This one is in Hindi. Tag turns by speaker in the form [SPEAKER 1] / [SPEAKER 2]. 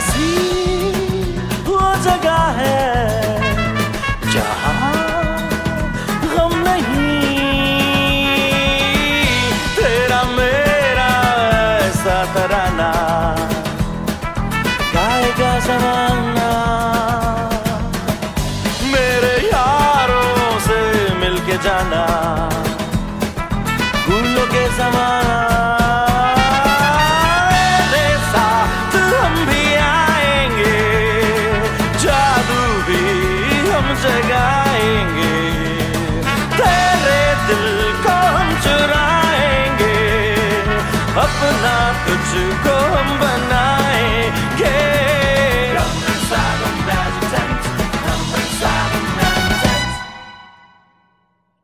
[SPEAKER 1] ऐसी वो जगह है जहाँ गम नहीं, तेरा मेरा ऐसा तराना गाएगा ज़माना। मेरे यारों से मिलके जाना, भूलोगे ज़माना। मेरे साथ हम भी आएंगे, जादू भी हम जगाएंगे, तेरे दिल को हम चुराएंगे, अपना तुझको हम